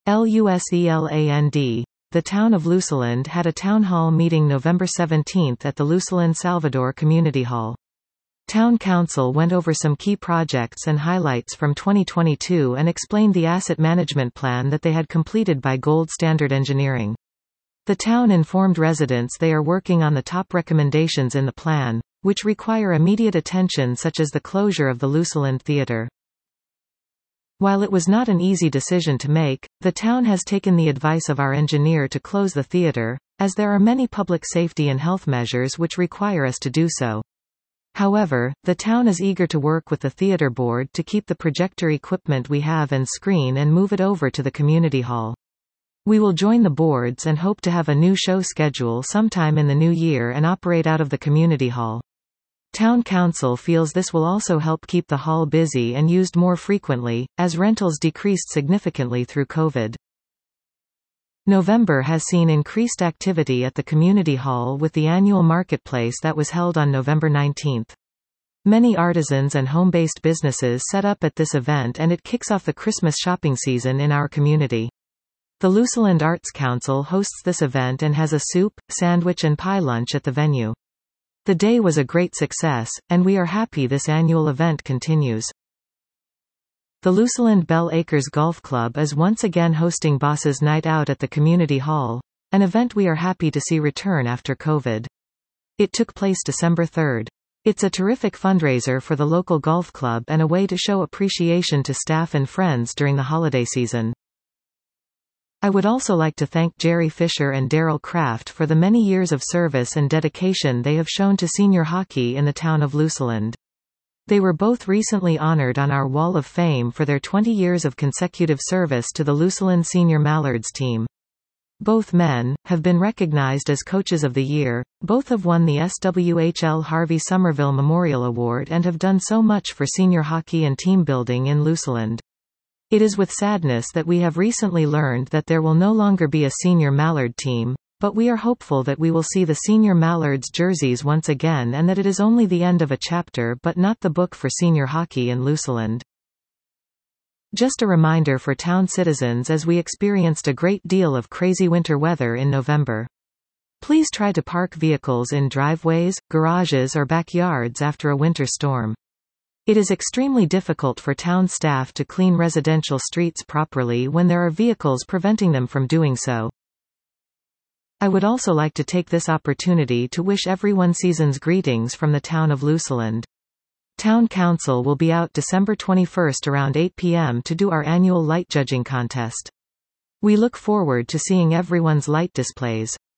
LUSELAND. The town of Luseland had a town hall meeting November 17 at the Luseland Salvador Community Hall. Town Council went over some key projects and highlights from 2022 and explained the asset management plan that they had completed by Gold Standard Engineering. The town informed residents they are working on the top recommendations in the plan, which require immediate attention, such as the closure of the Luseland Theatre. While it was not an easy decision to make, the town has taken the advice of our engineer to close the theatre, as there are many public safety and health measures which require us to do so. However, the town is eager to work with the theatre board to keep the projector equipment we have and screen and move it over to the community hall. We will join the boards and hope to have a new show schedule sometime in the new year and operate out of the community hall. Town Council feels this will also help keep the hall busy and used more frequently, as rentals decreased significantly through COVID. November has seen increased activity at the community hall with the annual marketplace that was held on November 19. Many artisans and home-based businesses set up at this event, and it kicks off the Christmas shopping season in our community. The Luseland Arts Council hosts this event and has a soup, sandwich and pie lunch at the venue. The day was a great success, and we are happy this annual event continues. The Luseland Bell Acres Golf Club is once again hosting Bosses Night Out at the Community Hall, an event we are happy to see return after COVID. It took place December 3. It's a terrific fundraiser for the local golf club and a way to show appreciation to staff and friends during the holiday season. I would also like to thank Jerry Fisher and Daryl Kraft for the many years of service and dedication they have shown to senior hockey in the town of Luseland. They were both recently honored on our Wall of Fame for their 20 years of consecutive service to the Luseland Senior Mallards team. Both men have been recognized as Coaches of the Year, both have won the SWHL Harvey Somerville Memorial Award and have done so much for senior hockey and team building in Luseland. It is with sadness that we have recently learned that there will no longer be a senior Mallard team, but we are hopeful that we will see the senior Mallards jerseys once again and that it is only the end of a chapter but not the book for senior hockey in Luseland. Just a reminder for town citizens, as we experienced a great deal of crazy winter weather in November. Please try to park vehicles in driveways, garages or backyards after a winter storm. It is extremely difficult for town staff to clean residential streets properly when there are vehicles preventing them from doing so. I would also like to take this opportunity to wish everyone season's greetings from the town of Luseland. Town Council will be out December 21 around 8 p.m. to do our annual light judging contest. We look forward to seeing everyone's light displays.